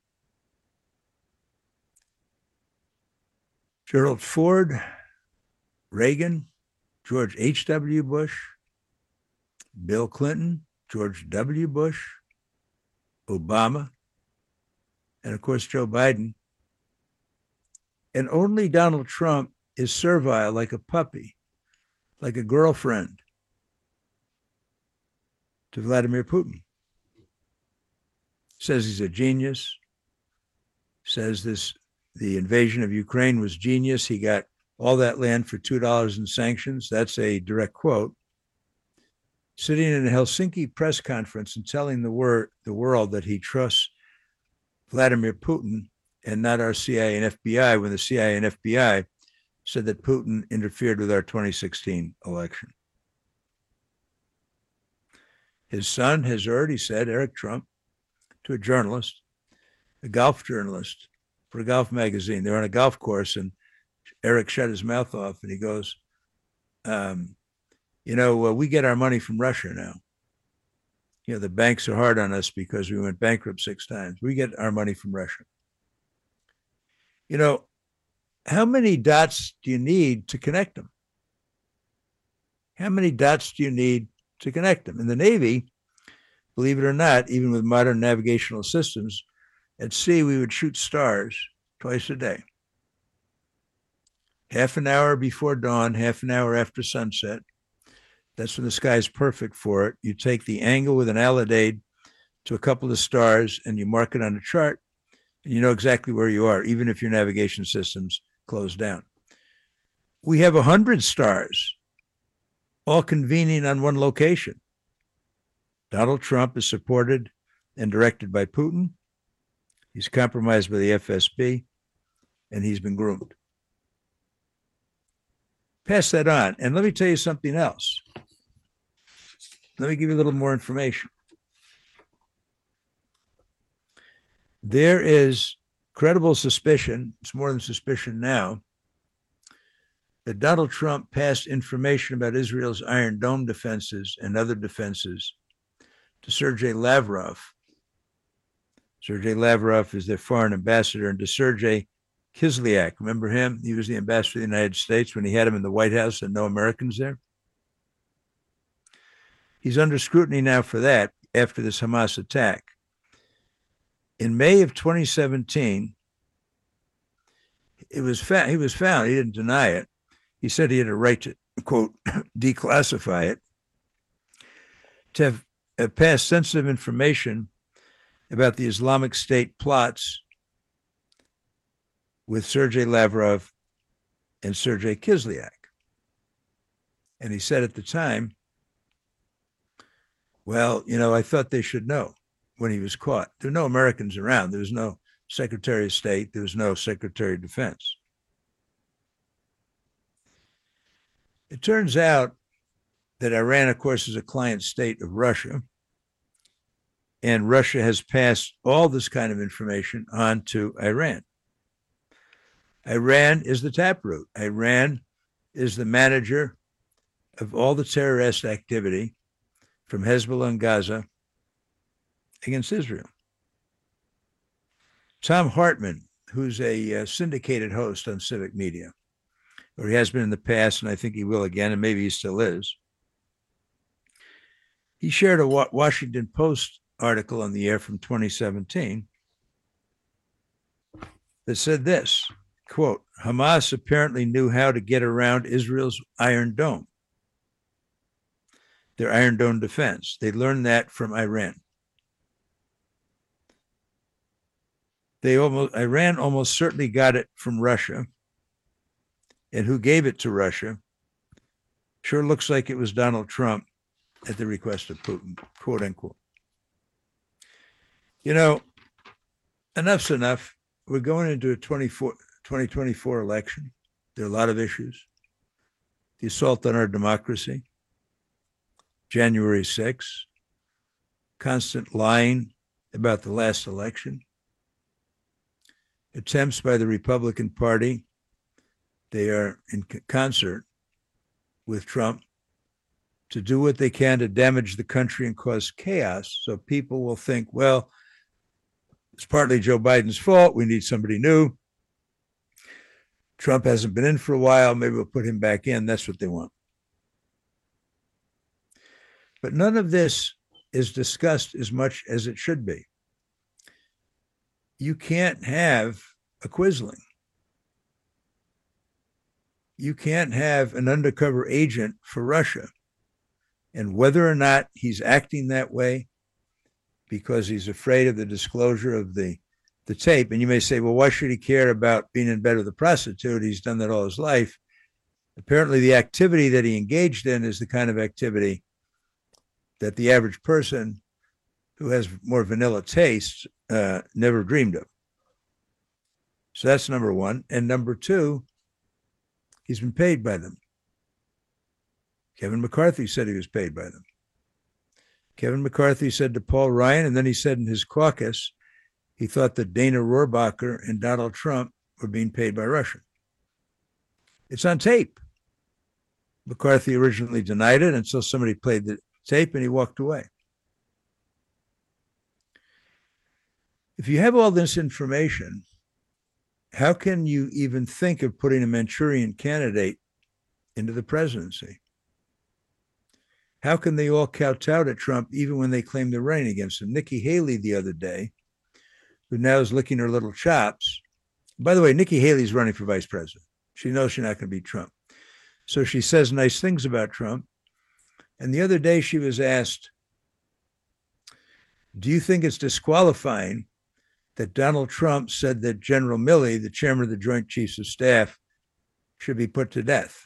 Gerald Ford, Reagan, George H W. Bush, Bill Clinton, George W. Bush, Obama, and of course, Joe Biden. And only Donald Trump is servile like a puppy, like a girlfriend to Vladimir Putin. Says he's a genius, says this the invasion of Ukraine was genius. He got all that land for two dollars in sanctions. That's a direct quote. Sitting in a Helsinki press conference and telling the, wor- the world that he trusts Vladimir Putin and not our C I A and F B I, when the C I A and F B I said that Putin interfered with our twenty sixteen election. His son has already said, Eric Trump, to a journalist, a golf journalist for a golf magazine. They're on a golf course, and Eric shut his mouth off and he goes, um, you know, uh, we get our money from Russia now. You know, the banks are hard on us because we went bankrupt six times. We get our money from Russia. You know, how many dots do you need to connect them? How many dots do you need to connect them? In the Navy, believe it or not, even with modern navigational systems, at sea, we would shoot stars twice a day. Half an hour before dawn, half an hour after sunset. That's when the sky is perfect for it. You take the angle with an alidade to a couple of stars and you mark it on a chart, and you know exactly where you are, even if your navigation system's closed down. We have a hundred stars, all convening on one location. Donald Trump is supported and directed by Putin. He's compromised by the F S B, and he's been groomed. Pass that on. And let me tell you something else. Let me give you a little more information. There is credible suspicion, it's more than suspicion now, that Donald Trump passed information about Israel's Iron Dome defenses and other defenses to Sergei Lavrov. Sergei Lavrov is their foreign ambassador, and to Sergei Kislyak. Remember him? He was the ambassador of the United States when he had him in the White House and no Americans there. He's under scrutiny now for that after this Hamas attack. In May of twenty seventeen, it was found, he was found, he didn't deny it. He said he had a right to, quote, declassify it, to have, have passed sensitive information about the Islamic State plots with Sergei Lavrov and Sergei Kislyak. And he said at the time, well, you know, I thought they should know when he was caught. There were no Americans around. There was no Secretary of State. There was no Secretary of Defense. It turns out that Iran, of course, is a client state of Russia. And Russia has passed all this kind of information on to Iran. Iran is the taproot. Iran is the manager of all the terrorist activity from Hezbollah and Gaza against Israel. Tom Hartman, who's a uh, syndicated host on Civic Media, or he has been in the past, and I think he will again, and maybe he still is. He shared a Wa- Washington Post article on the air from twenty seventeen that said this, quote, Hamas apparently knew how to get around Israel's Iron Dome, their Iron Dome defense. They learned that from Iran. They almost, Iran almost certainly got it from Russia. And who gave it to Russia? Sure looks like it was Donald Trump at the request of Putin, quote unquote. You know, enough's enough. We're going into a twenty twenty-four election. There are a lot of issues. The assault on our democracy, January sixth, constant lying about the last election, attempts by the Republican Party. They are in concert with Trump to do what they can to damage the country and cause chaos. So people will think, well, it's partly Joe Biden's fault. We need somebody new. Trump hasn't been in for a while. Maybe we'll put him back in. That's what they want. But none of this is discussed as much as it should be. You can't have a Quisling. You can't have an undercover agent for Russia. And whether or not he's acting that way because he's afraid of the disclosure of the, the tape, and you may say, well, why should he care about being in bed with a prostitute? He's done that all his life. Apparently, the activity that he engaged in is the kind of activity that the average person who has more vanilla tastes uh, never dreamed of. So that's number one. And number two, he's been paid by them. Kevin McCarthy said he was paid by them. Kevin McCarthy said to Paul Ryan, and then he said in his caucus, he thought that Dana Rohrabacher and Donald Trump were being paid by Russia. It's on tape. McCarthy originally denied it until somebody played the tape and he walked away. If you have all this information, how can you even think of putting a Manchurian candidate into the presidency? How can they all kowtow to Trump even when they claim they're running against him? Nikki Haley the other day, who now is licking her little chops. By the way, Nikki Haley's running for vice president. She knows she's not going to beat Trump. So she says nice things about Trump. And the other day she was asked, do you think it's disqualifying that Donald Trump said that General Milley, the chairman of the Joint Chiefs of Staff, should be put to death?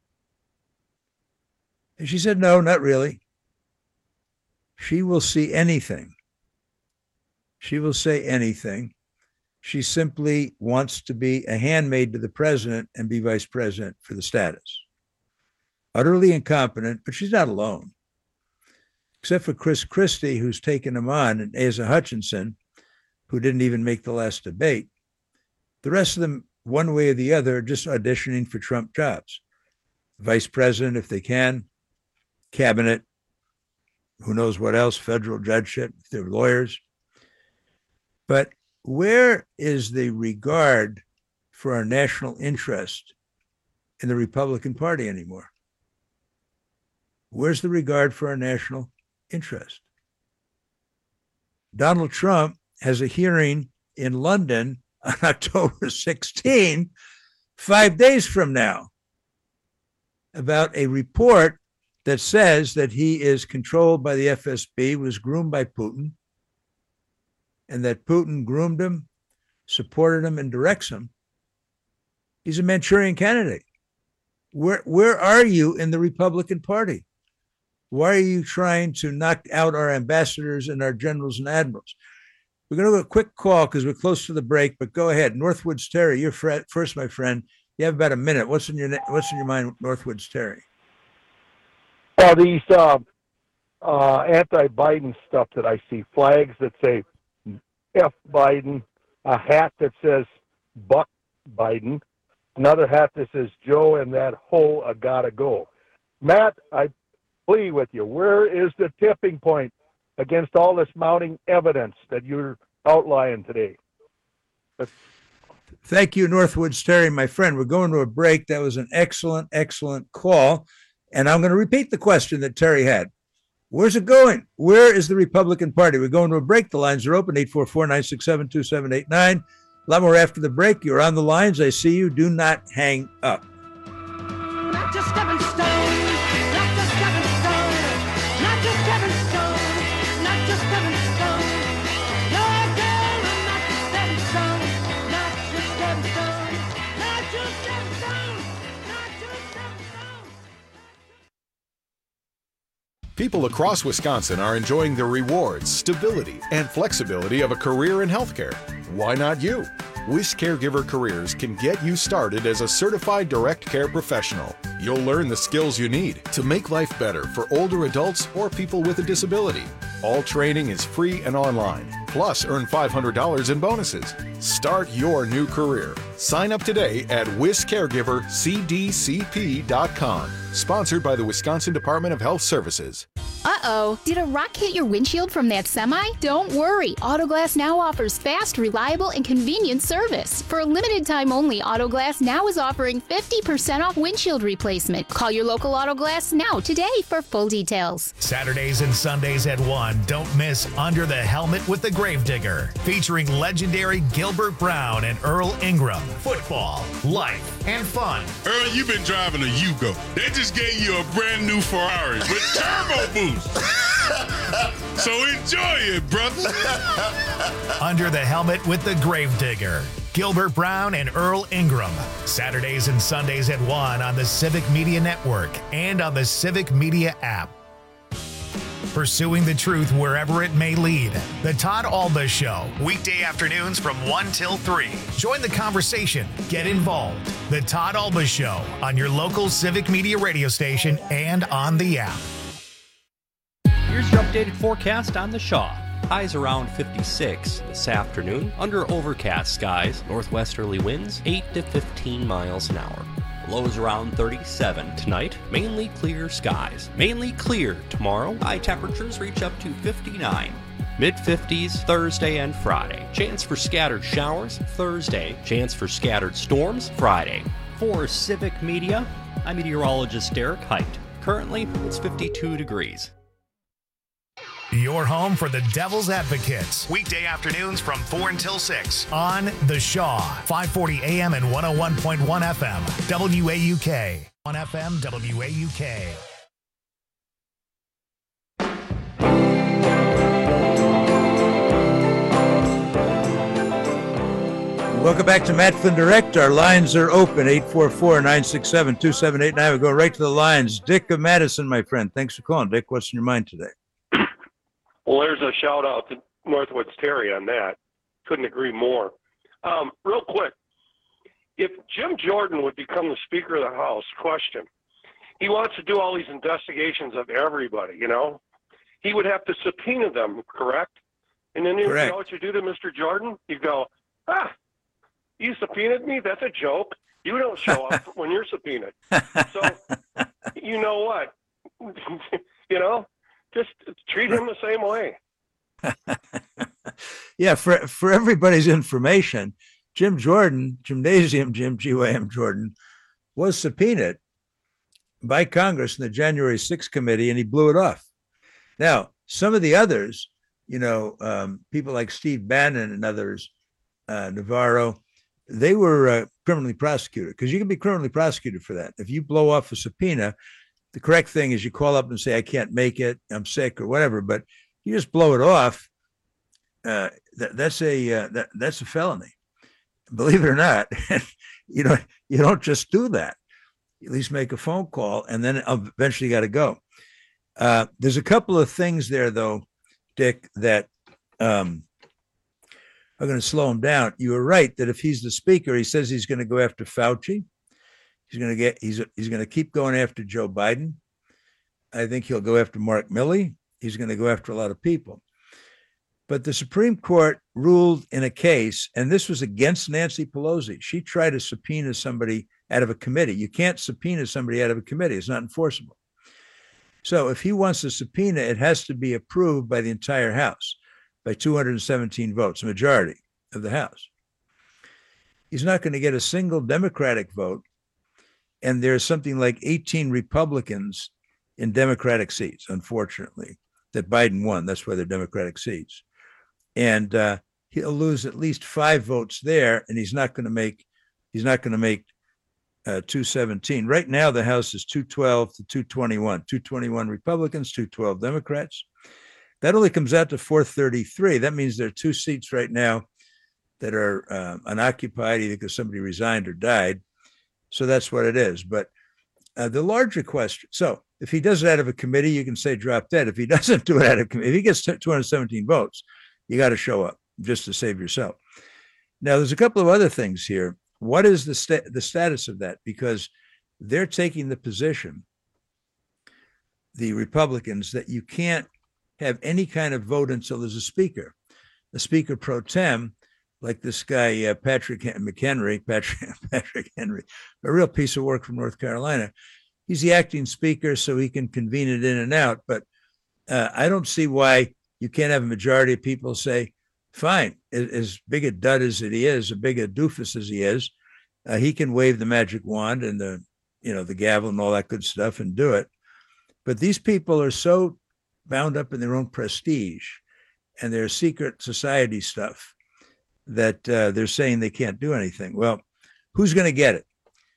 And she said, no, not really. She will see anything. She will say anything. She simply wants to be a handmaid to the president and be vice president for the status. Utterly incompetent, but she's not alone. Except for Chris Christie, who's taken him on, and Asa Hutchinson, who didn't even make the last debate. The rest of them, one way or the other, are just auditioning for Trump jobs. Vice president, if they can, cabinet, who knows what else, federal judgeship, if they're lawyers. But where is the regard for our national interest in the Republican Party anymore? Where's the regard for our national interest? Donald Trump has a hearing in London on October sixteenth, five days from now, about a report that says that he is controlled by the F S B, was groomed by Putin, and that Putin groomed him, supported him, and directs him. He's a Manchurian candidate. Where, where are you in the Republican Party? Why are you trying to knock out our ambassadors and our generals and admirals? We're going to do a quick call because we're close to the break, but go ahead. Northwoods Terry, you're fr- first, my friend. You have about a minute. What's in your What's in your mind, Northwoods Terry? Well, these uh, uh, anti-Biden stuff that I see, flags that say F Biden, a hat that says Buck Biden, another hat that says Joe and that hole a gotta go. Matt, I plea with you, where is the tipping point against all this mounting evidence that you're outlining today? That's- Thank you, Northwoods Terry, my friend. We're going to a break. That was an excellent, excellent call. And I'm going to repeat the question that Terry had. Where's it going? Where is the Republican Party? We're going to a break. The lines are open, eight four four, nine six seven, two seven eight nine. A lot more after the break. You're on the lines. I see you. Do not hang up. Not just stepping stone, not just stepping stone, not just stepping stone, not just stepping stone. No, girl, I'm not just stepping stone, not just stepping stone, not just stepping stone, not just stepping stone. People across Wisconsin are enjoying the rewards, stability, and flexibility of a career in healthcare. Why not you? Wish Caregiver Careers can get you started as a certified direct care professional. You'll learn the skills you need to make life better for older adults or people with a disability. All training is free and online. Plus, earn five hundred dollars in bonuses. Start your new career. Sign up today at wish caregiver c d c p dot com. Sponsored by the Wisconsin Department of Health Services. Uh-oh, did a rock hit your windshield from that semi? Don't worry, Autoglass Now offers fast, reliable, and convenient service. For a limited time only, Autoglass Now is offering fifty percent off windshield replacement. Call your local Autoglass Now today for full details. Saturdays and Sundays at one, don't miss Under the Helmet with the Gravedigger, featuring legendary Gilbert Brown and Earl Ingram. Football, life, and fun. Earl, you've been driving a Yugo. They just gave you a brand new Ferrari with turbo boost. So enjoy it, brother. Under the Helmet with the Gravedigger, Gilbert Brown and Earl Ingram. Saturdays and Sundays at one on the Civic Media Network and on the Civic Media app. Pursuing the truth wherever it may lead. The Todd Alba Show, weekday afternoons from one till three. Join the conversation. Get involved. The Todd Alba Show on your local Civic Media radio station and on the app. Here's your updated forecast on the Shaw. Highs around fifty-six this afternoon. Under overcast skies, northwesterly winds eight to fifteen miles an hour. Lows around thirty-seven tonight. Mainly clear skies. Mainly clear tomorrow. High temperatures reach up to fifty-nine. Mid fifties Thursday and Friday. Chance for scattered showers Thursday. Chance for scattered storms Friday. For Civic Media, I'm meteorologist Derek Height. Currently, it's fifty-two degrees. Your home for the Devil's Advocates. Weekday afternoons from four until six on The Shaw. five forty A M and one oh one point one F M. W A U K. On F M, W A U K. Welcome back to Matt Flynn Direct. Our lines are open, eight four four, nine six seven, two seven eight nine. We go right to the lines. Dick of Madison, my friend. Thanks for calling. Dick, what's in your mind today? Well, there's a shout out to Northwoods Terry on that. Couldn't agree more. Um, real quick, if Jim Jordan would become the Speaker of the House, question, he wants to do all these investigations of everybody, you know? He would have to subpoena them, correct? And then you Correct. know what you do to Mister Jordan? You go, ah, you subpoenaed me? That's a joke. You don't show up when you're subpoenaed. So, you know what? you know, just treat him the same way. Yeah, for for everybody's information, Jim Jordan, Gymnasium Jim G Y M Jordan, was subpoenaed by Congress in the January sixth committee, and he blew it off. Now, some of the others, you know, um, people like Steve Bannon and others, uh, Navarro, they were uh, criminally prosecuted, because you can be criminally prosecuted for that. If you blow off a subpoena, the correct thing is you call up and say, I can't make it, I'm sick or whatever, but you just blow it off. Uh, that, that's a uh, that, that's a felony. Believe it or not, you know, you don't just do that. You at least make a phone call, and then eventually you got to go. Uh, there's a couple of things there, though, Dick, that um, are going to slow him down. You were right that if he's the speaker, he says he's going to go after Fauci. He's going to get. He's he's going to keep going after Joe Biden. I think he'll go after Mark Milley. He's going to go after a lot of people. But the Supreme Court ruled in a case, and this was against Nancy Pelosi. She tried to subpoena somebody out of a committee. You can't subpoena somebody out of a committee. It's not enforceable. So if he wants a subpoena, it has to be approved by the entire House by two hundred seventeen votes, a majority of the House. He's not going to get a single Democratic vote. And there's something like eighteen Republicans in Democratic seats, unfortunately, that Biden won. That's why they're Democratic seats. And uh, he'll lose at least five votes there, and he's not going to make he's not going to make uh, two seventeen. Right now, the House is two twelve to two twenty-one. two twenty-one Republicans, two twelve Democrats. That only comes out to four thirty-three. That means there are two seats right now that are uh, unoccupied, either because somebody resigned or died. So that's what it is. But uh, the larger question, so if he does it out of a committee, you can say drop dead. If he doesn't do it out of a committee, if he gets two hundred seventeen votes, you got to show up just to save yourself. Now, there's a couple of other things here. What is the sta- the status of that? Because they're taking the position, the Republicans, that you can't have any kind of vote until there's a speaker. The speaker pro tem, like this guy, uh, Patrick McHenry, Patrick, Patrick Henry, a real piece of work from North Carolina. He's the acting speaker, so he can convene it in and out. But uh, I don't see why you can't have a majority of people say, fine, as big a dud as he is, as big a doofus as he is, uh, he can wave the magic wand and the, you know, the gavel and all that good stuff and do it. But these people are so bound up in their own prestige and their secret society stuff that uh, they're saying they can't do anything. Well, who's going to get it?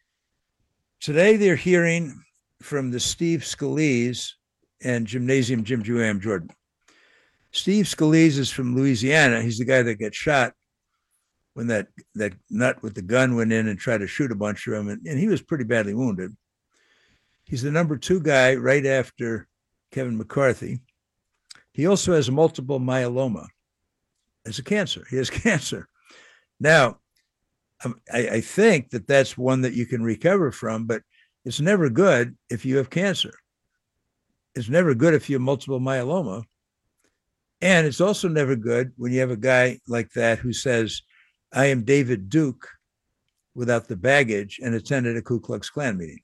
Today, they're hearing from the Steve Scalise and Gymnasium Jim G Y M Jordan. Steve Scalise is from Louisiana. He's the guy that got shot when that, that nut with the gun went in and tried to shoot a bunch of them, and, and he was pretty badly wounded. He's the number two guy right after Kevin McCarthy. He also has multiple myeloma. It's a cancer. He has cancer. Now, I, I think that that's one that you can recover from, but it's never good if you have cancer. It's never good if you have multiple myeloma. And it's also never good when you have a guy like that who says, I am David Duke, without the baggage and attended a Ku Klux Klan meeting.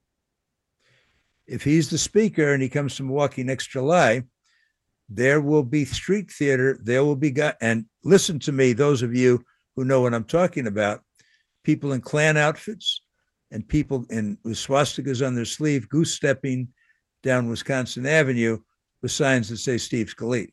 If he's the speaker and he comes to Milwaukee next July, there will be street theater. There will be, guys, and listen to me, those of you who know what I'm talking about, people in Klan outfits and people in with swastikas on their sleeve, goose stepping down Wisconsin Avenue with signs that say Steve Scalise.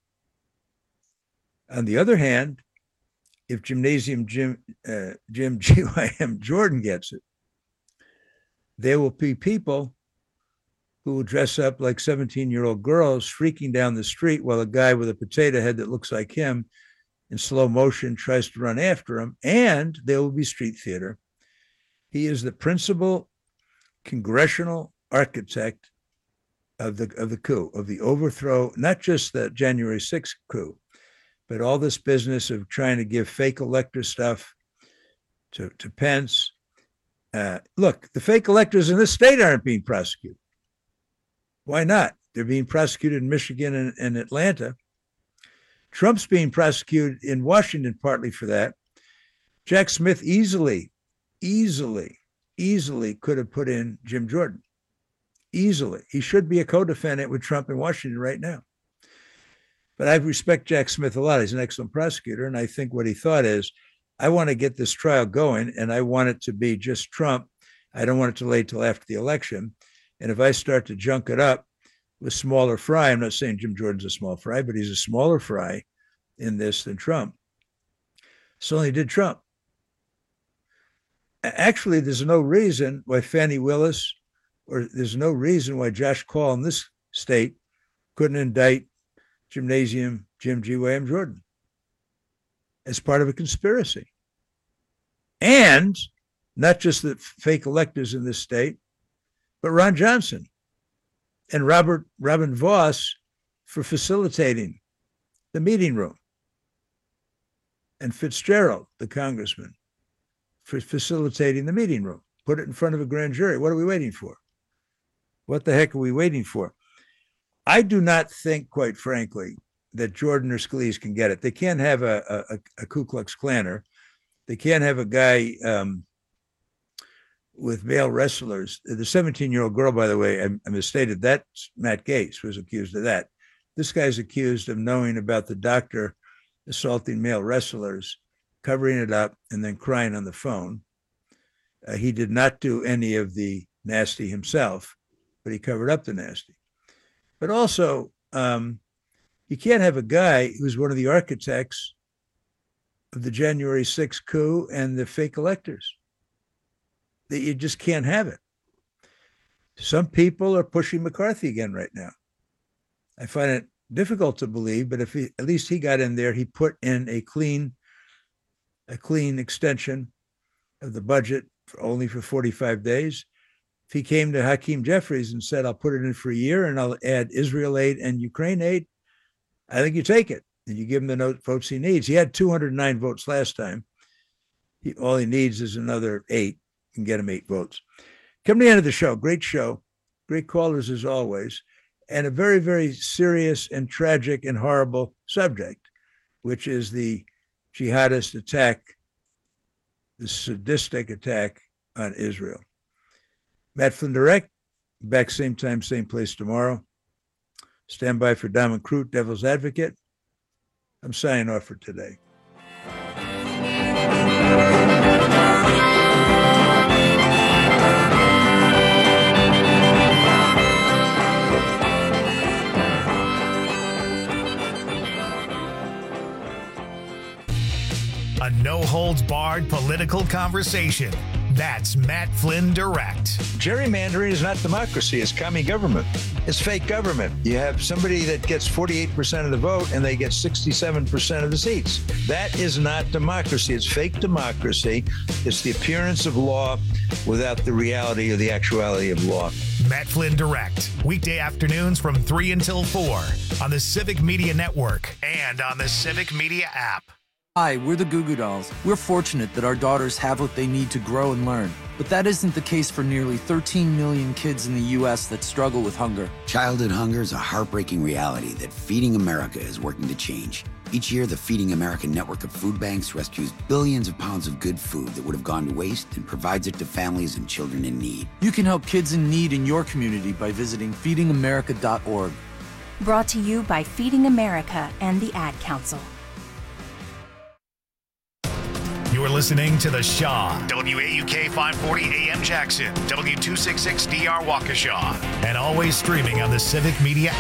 On the other hand, if Gymnasium Jim, uh, Jim G Y M Jordan gets it, there will be people who will dress up like seventeen-year-old girls freaking down the street while a guy with a potato head that looks like him in slow motion tries to run after him, and there will be street theater. He is the principal congressional architect of the of the coup, of the overthrow, not just the January sixth coup, but all this business of trying to give fake elector stuff to, to Pence. Uh, look, the fake electors in this state aren't being prosecuted. Why not? They're being prosecuted in Michigan and, and Atlanta. Trump's being prosecuted in Washington partly for that. Jack Smith easily, easily, easily could have put in Jim Jordan. Easily. He should be a co-defendant with Trump in Washington right now. But I respect Jack Smith a lot. He's an excellent prosecutor. And I think what he thought is, I want to get this trial going and I want it to be just Trump. I don't want it to wait till after the election. And if I start to junk it up with smaller fry, I'm not saying Jim Jordan's a small fry, but he's a smaller fry in this than Trump. So he did Trump. Actually, there's no reason why Fannie Willis, or there's no reason why Josh Call in this state couldn't indict Gymnasium Jim G Y M Jordan as part of a conspiracy. And not just the fake electors in this state, but Ron Johnson and Robert Robin Voss for facilitating the meeting room, and Fitzgerald, the congressman, for facilitating the meeting room. Put it in front of a grand jury. What are we waiting for? What the heck are we waiting for? I do not think, quite frankly, that Jordan or Scalise can get it. They can't have a, a, a Ku Klux Klaner. They can't have a guy um, with male wrestlers. The seventeen-year-old girl, by the way, I, I misstated, that's Matt Gaetz was accused of that. This guy's accused of knowing about the doctor assaulting male wrestlers, covering it up, and then crying on the phone. Uh, he did not do any of the nasty himself, but he covered up the nasty. But also, um, you can't have a guy who's one of the architects of the January sixth coup and the fake electors. That you just can't have it. Some people are pushing McCarthy again right now. I find it difficult to believe, but if he, at least he got in there, he put in a clean, a clean extension of the budget for only for forty-five days. If he came to Hakeem Jeffries and said, I'll put it in for a year and I'll add Israel aid and Ukraine aid, I think you take it and you give him the note, votes he needs. He had two hundred nine votes last time. He, all he needs is another eight and get him eight votes. Come to the end of the show. Great show. Great callers as always. And a very, very serious and tragic and horrible subject, which is the jihadist attack, the sadistic attack on Israel. Matt Flynn Direct, back same time, same place tomorrow. Stand by for Diamond Crute, Devil's Advocate. I'm signing off for today. A no-holds-barred political conversation. That's Matt Flynn Direct. Gerrymandering is not democracy. It's commie government. It's fake government. You have somebody that gets forty-eight percent of the vote and they get sixty-seven percent of the seats. That is not democracy. It's fake democracy. It's the appearance of law without the reality or the actuality of law. Matt Flynn Direct. Weekday afternoons from three until four on the Civic Media Network and on the Civic Media app. Hi, we're the Goo Goo Dolls. We're fortunate that our daughters have what they need to grow and learn. But that isn't the case for nearly thirteen million kids in the U S that struggle with hunger. Childhood hunger is a heartbreaking reality that Feeding America is working to change. Each year, the Feeding America network of food banks rescues billions of pounds of good food that would have gone to waste and provides it to families and children in need. You can help kids in need in your community by visiting feeding america dot org. Brought to you by Feeding America and the Ad Council. You're listening to The Shaw, W A U K five forty A M Jackson, W two sixty-six D R Waukesha, and always streaming on the Civic Media